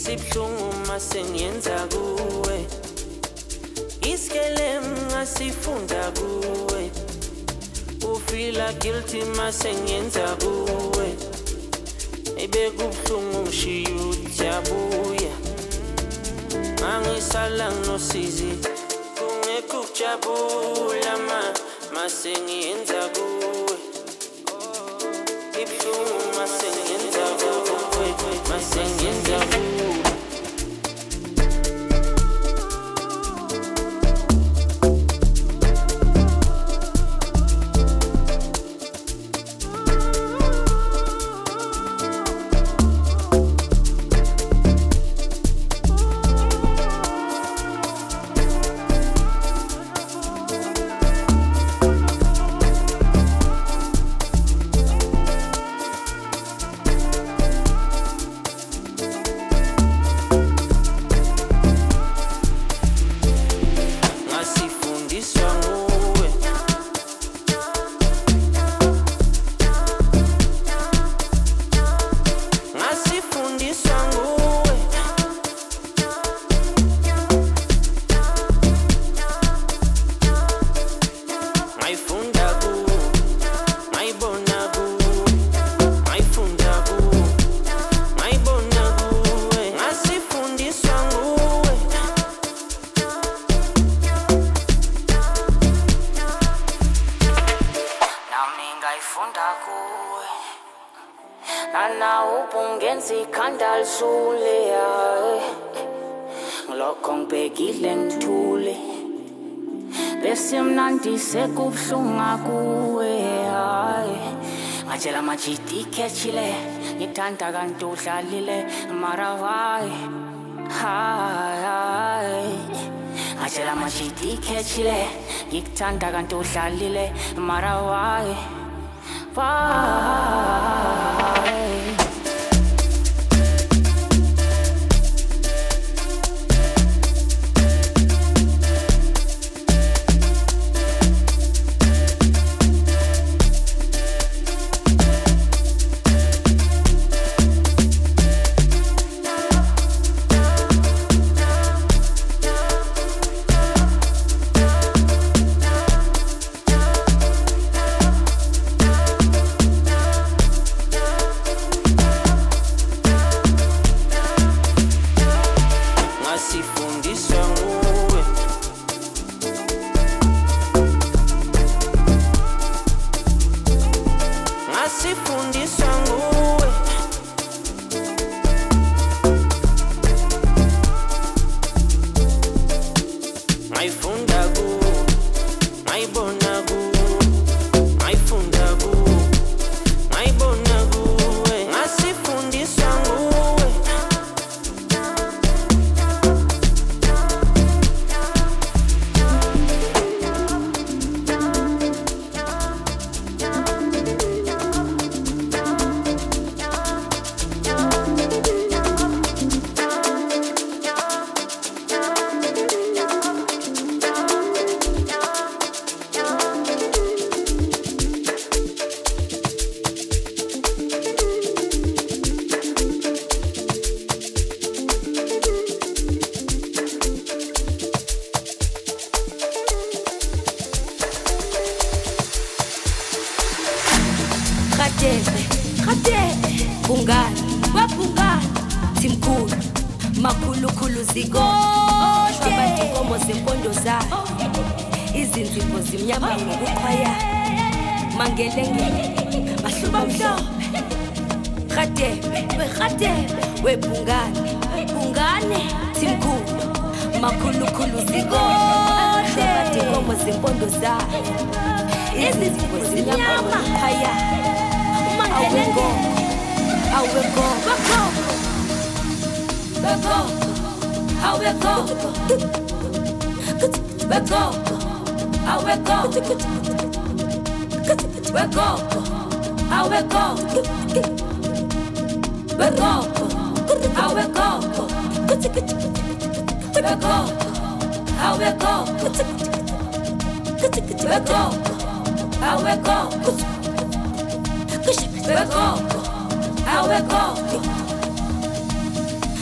sibhlungu masengiyenza kuwe iskelem ngasifunda kuwe ufila guilty masengiyenza kuwe ebekubhlungu ngishiya ujabuya angisala nosizi kungekho ukujabula masengiyenza kuwe ibhlungu masengiyenza kuwe masengiyenza kuwe Sekubhlunga kuwe ngajela majidi khechile ngithanda kanti udlalile mara why ngajela majidi khechile ngithanda kanti udlalile mara why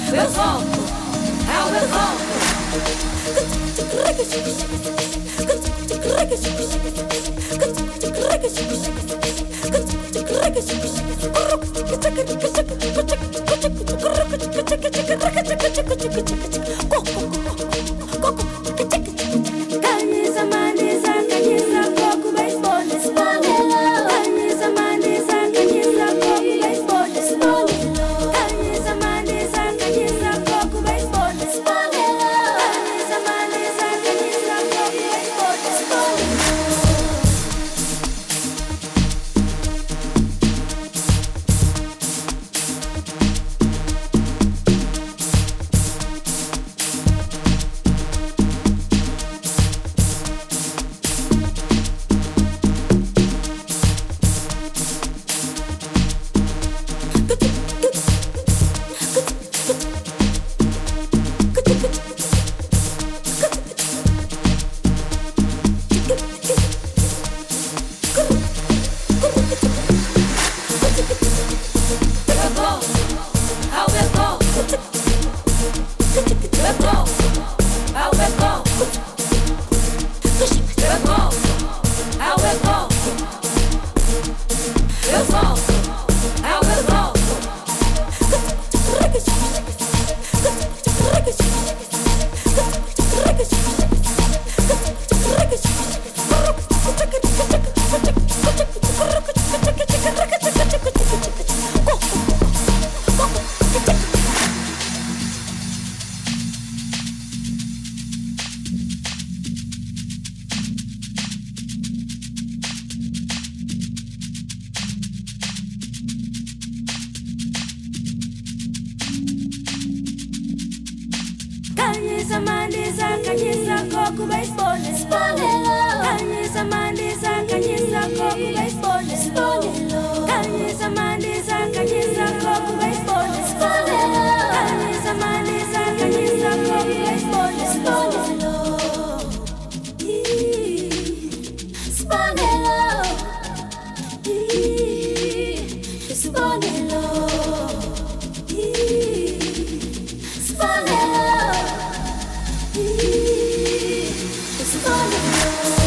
eu volto, eu volto. Camisa manisa, camisa coco, beisebol, espanelo. Camisa manisa, camisa coco, beisebol, espanelo. Camisa manisa, camisa coco, beisebol, espanelo. Camisa manisa, camisa coco, beisebol, espanelo. Camisa manisa, camisa coco, beisebol, espanelo. Camisa manisa, camisa coco, beisebol, espanelo. Camisa manisa, camisa coco, beisebol, espanelo. Camisa manisa, camisa coco, beisebol, espanelo. Espanelo. Espanelo. It's fun.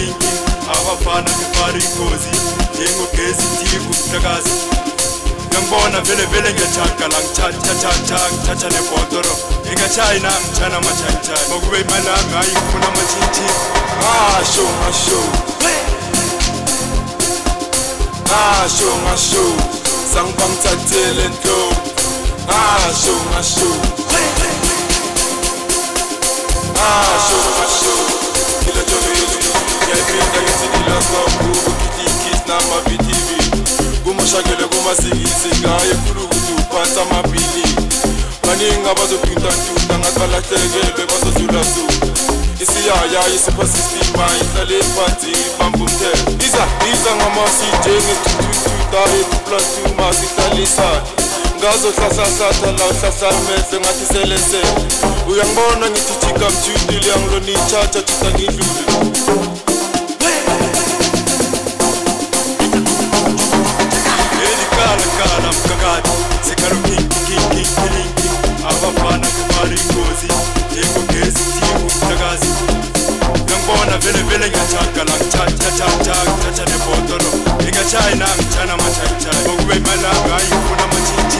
inkingi abafana ngifari ingozi njengogesi thiku mhlakazi ngiyambona vele ngiyachaka la ngithatha nebhotoro ingachayi na ngithana amachayithayi makube imali yami hayi ngifuna amachintshi ngasho sangibangithathele enhloko ngasho kila jobeli ngiyayiphinda ngithi ngilasabuku ngithi nama-VTV kumashakele kumasikisi ngaye khulu ukuthi uphansi amabhili baningi abazophintantuta ngathi balahlekelwe bazozulazula isiyaya isiphasistima ihlale phansi ibamba umthetho iza ngama-CJ ngethuthuthuta etuplastuma sihlalisana ngazo hlahlahlatha la uhlahlamehlo ngathi selesele uyangibona ngithi jika mjudile yangilona ichacha jita ngidlule elikala mkakati sekalukinkilinki abafana kumari ingozi njengogesi thiku mhlakazi ngiyangibona vele ngiyachaka la ngithatha nebhotoro ingachayi na ngithana amachayithayi makube imali yami hayi ngifuna amachintshi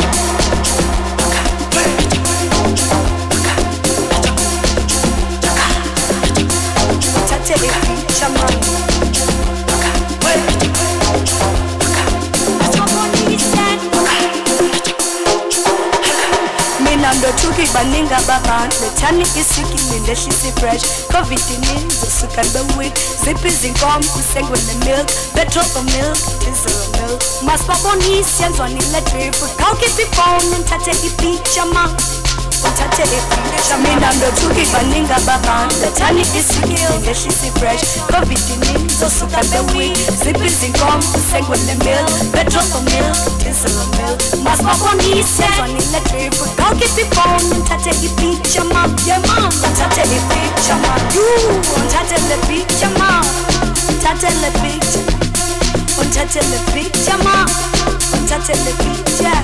Ndotuki baninga babantu lethani isikini ndehlisi fresh COVID-19 zosuka bewit zipi zinkomo kusengwe ne-milk petrol for milk diesel milk masibabonisi yenzwa nile-drip kawukiphi ifone nthathe ipicha ma uthathe ipicha mina ndotuki baninga babantu lethani isikini ndehlisi fresh COVID-19 zosuka bewit zipi zinkomo kusengwe ne-milk petrol for milk diesel milk masibabonisi yenzwa nile-drip kawukiphi ifone nthathe ipicha ma yeah mom nthathe ipicha ma nthathe le picha ma nthathe le picha nthathe le picha ma nthathe le picha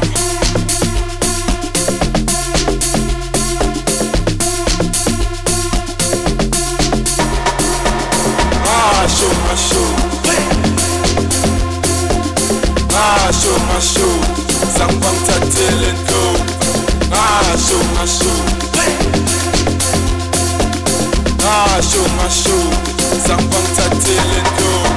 ngasho sangibangithathele enhloko ngasho sangibangithathele enhloko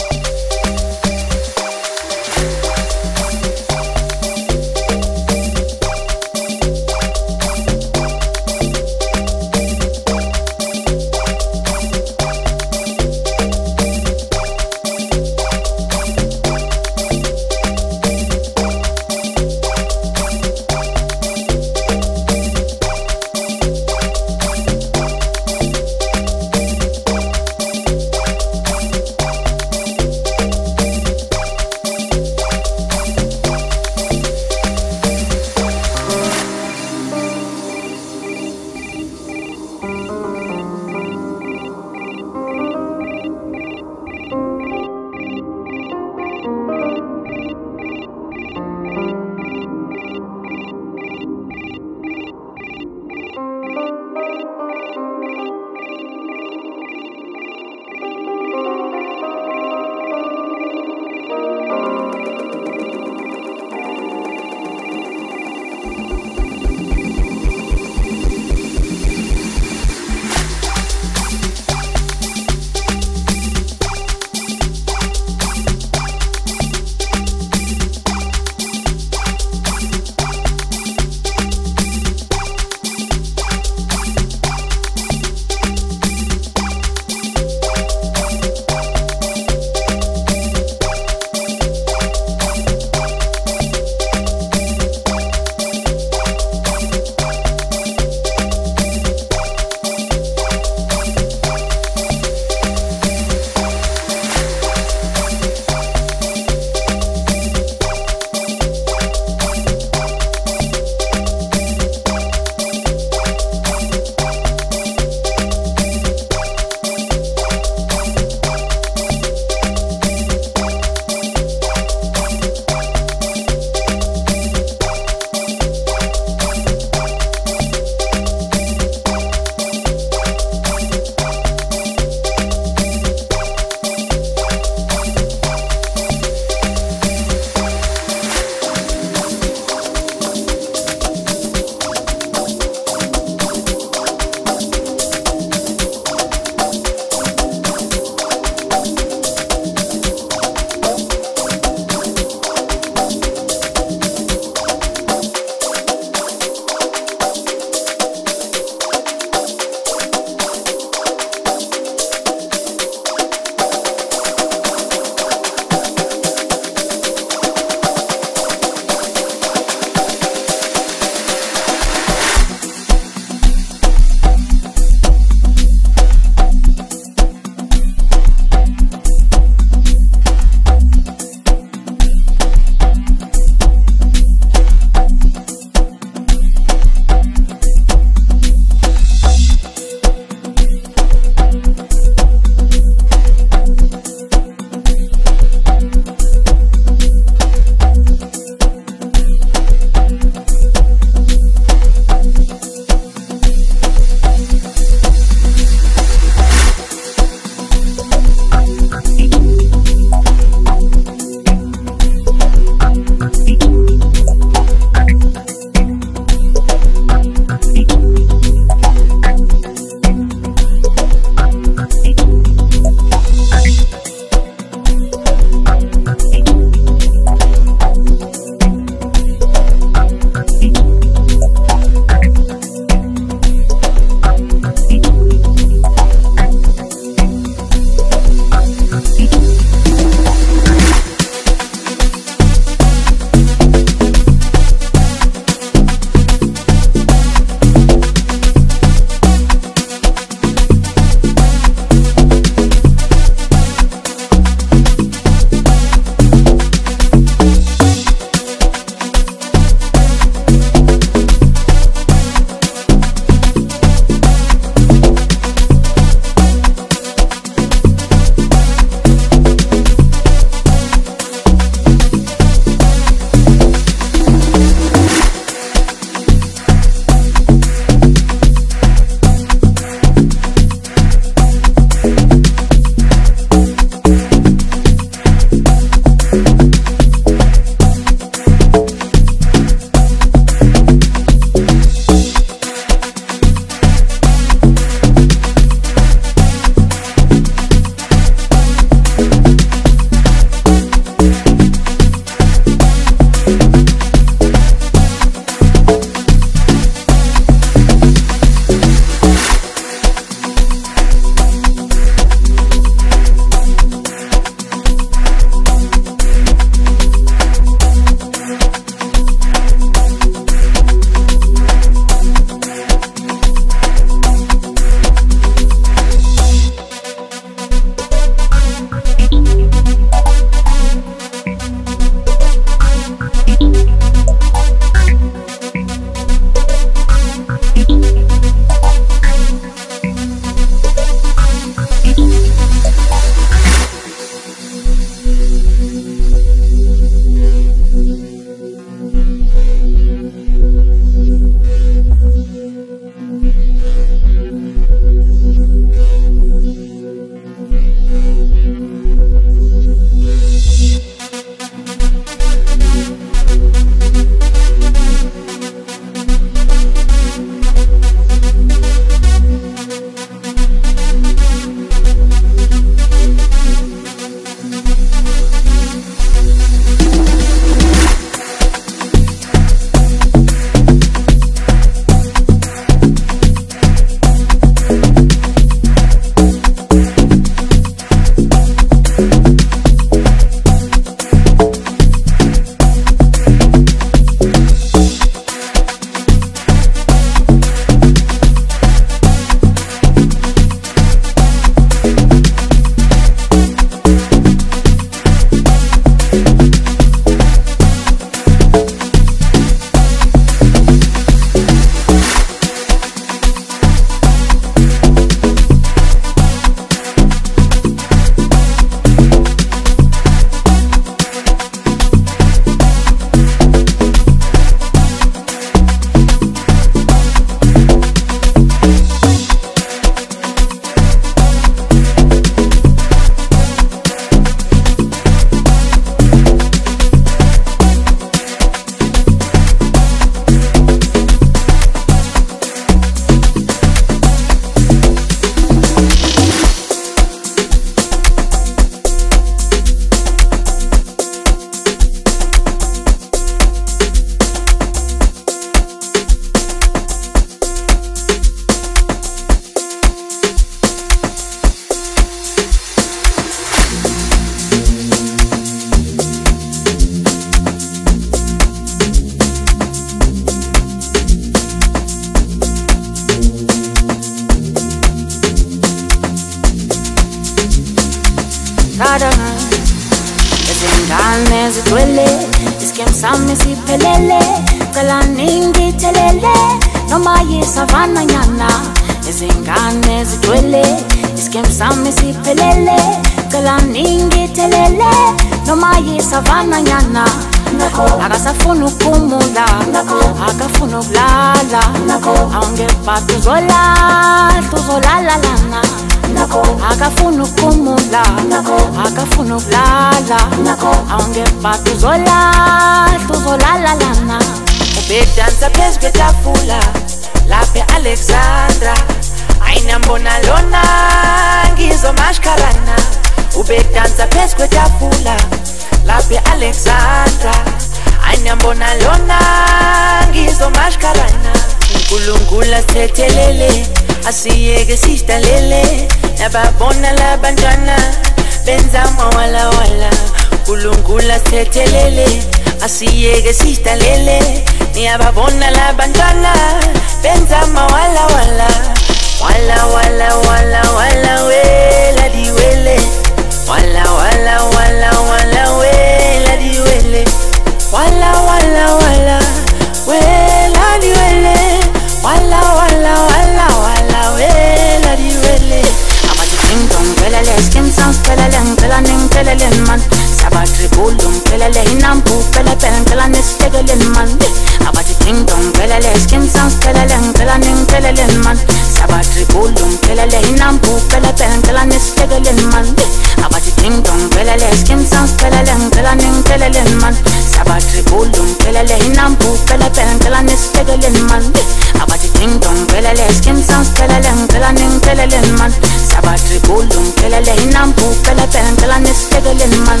siphelele cela ningithelele noma yisavana nyana izingane zigcwele isikemu sami siphelele cela ningithelele noma yisavana nyana akasafuna ukumula akafuna ukulala awungephatha uzolala lana akafuna ukumula akafuna ukulala awungephatha uzolala lana ubedansa phezu kwetafula lapha Alexandra ayinambona lona ngizomashkarana ubedansa phezu kwetafula lapha Alexandra ayinambona lona ngizomashkarana uNkulunkulu sithethelele asiyeke sidalele nababona labantwana benza mawala wala uNkulunkulu sithethelele asiyeke sidalele niyababona labantwana benza mawala wala wala wala wala wala wela diwele wala wala wala wala wela diwele wala wala wala wela diwele wala wala wala wala wela diwele abati ting dong pelele skim sounds pelele pelele pelele man sabatri bulum pelele inampu pelele pelele stegele man abati ting dong pelele skim sounds pelele pelele man sabatri bulum pelele inampu pelele pelele stegele man abati ting dong pelele skim sounds pelele pelele man sabatri bulum pelele inampu pelele pelele stegele man abati ting dong pelele skim sounds pelele pelele man sabatri bulum pelele inampu pelele pelele stegele man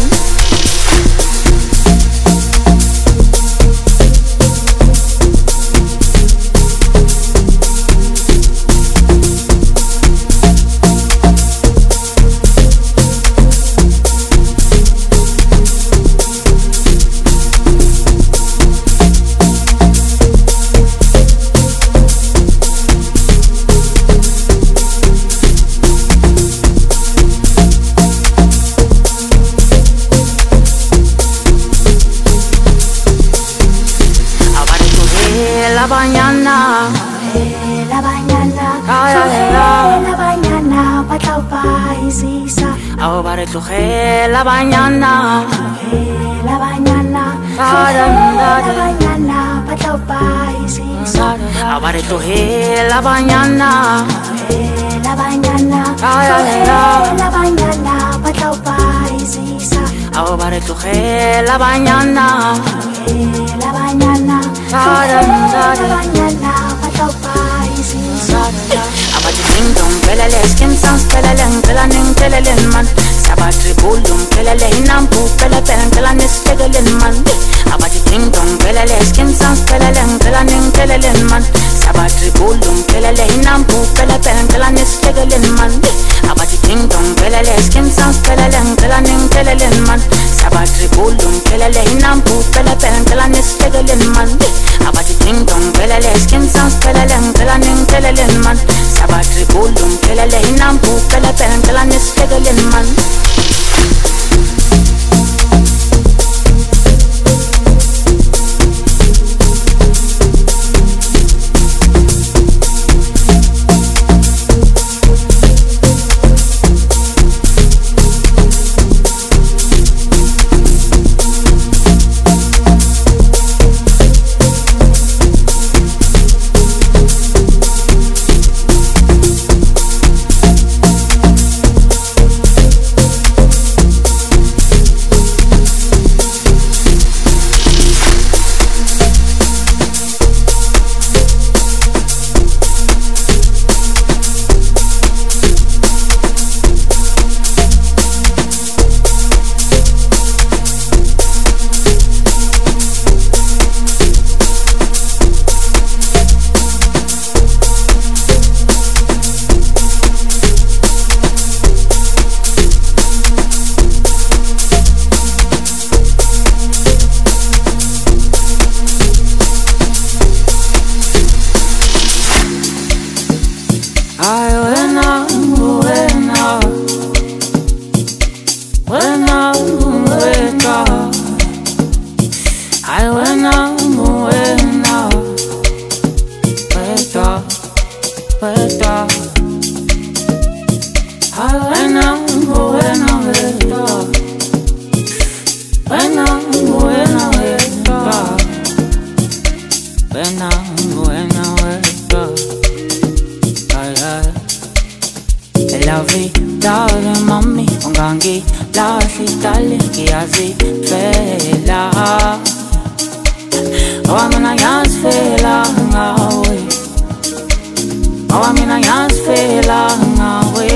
la mañana patao paisisa abare tohe la mañana patao paisisa abare tohe la mañana patao paisisa abati ting dong pelele skim sounds pelele pelele man sabatri bulum pelele inampu pelele pelele stegele man abati ting dong pelele skim sounds pelele pelele man sabatri bulum pelele inampu pelele pelele stegele man abati ting dong pelele skim sounds pelele pelele man sabatri bulum pelele inampu pelele pelele stegele man abati ting dong pelele skim sounds pelele pelele man sabatri bulum pelele inampu pelele pelele stegele man Lovey, darling, mommy, ungangi, lahi, darling, kiazi, fela. Oh, I'm in a yas fela, ngawe. Oh, I'm in a yas fela, ngawe.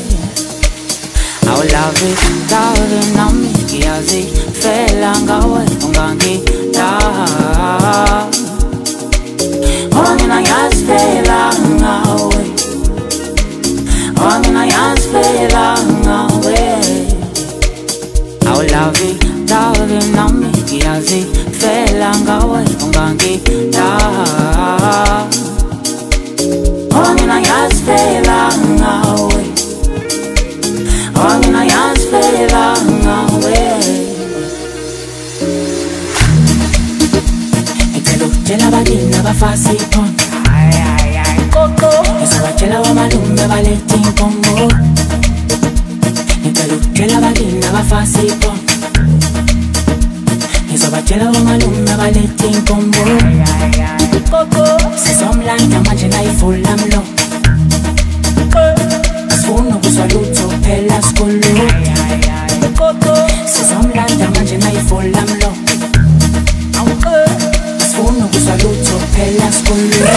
Oh, lovey, darling, mommy, kiazi, fela, ngawe, ungangi, la. Oh, I'm in a yas fela, ngawe. Oh, I'm in a yas fela, ngawe. Oh, lovey, darling, mommy, kiazi, fela, ngawe, ungangi, la. Oh, I'm in a yas fela, ngawe. Oh, I'm in a yas fela, ngawe. Tela badina bafasi pon. Coco. Esa bachela wa malume baleti pongo. Tela badina bafasi pon. Esa bachela wa malume baleti pongo. Coco. Se somlanda manje na ifula mlo. Asfuno kusaluto pela skolo. Coco. Se somlanda manje na ifula mlo. Uno que saluto per la scuola.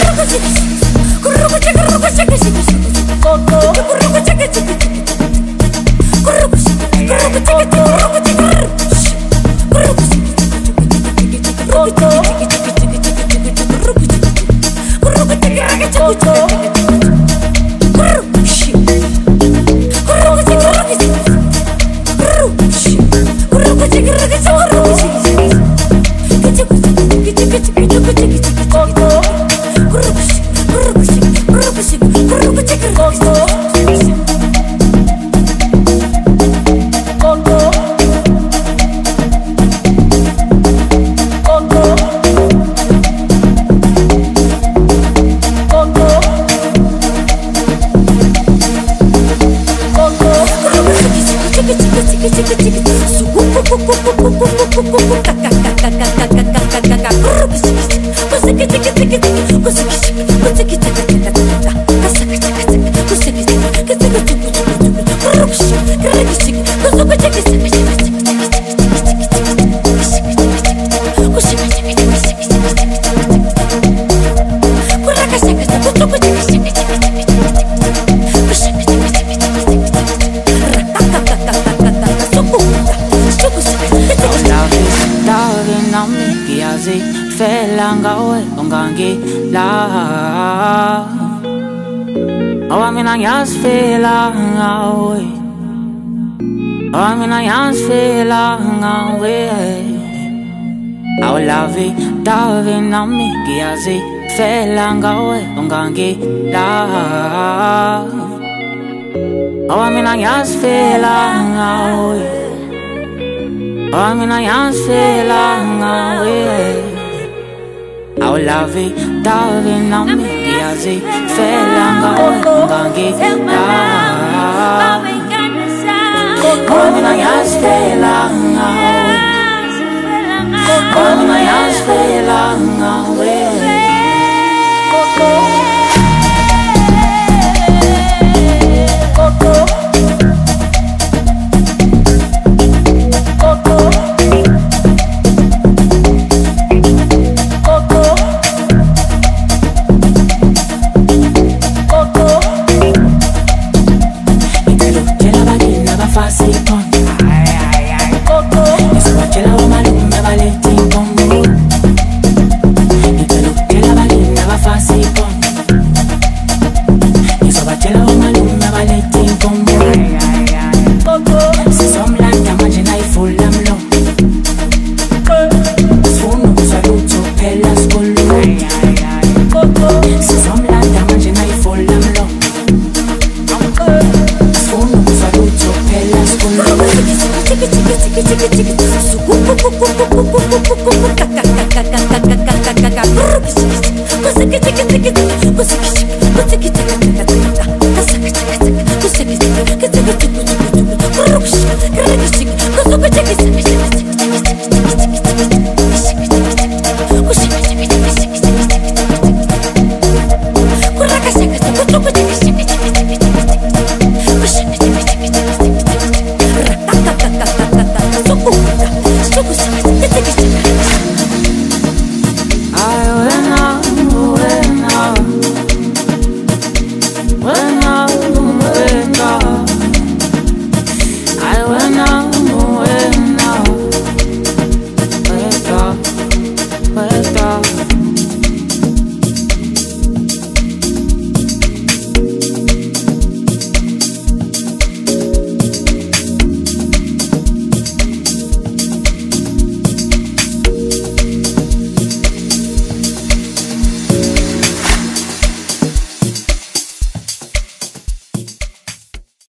Oh, I'm in a yas fela ngawe. Oh, I'm in a yas fela ngawe. Oh, lovey, darling, nami kiazi fela ngawe ungangi la. Oh, I'm in a yas fela ngawe. Oh, I'm in a yas fela ngawe. Oh, lovey, darling, nami kiazi fela ngawe ungangi la. Oh, I'm in a yas fela ngawe. Oh, I'm in a yas fela ngawe.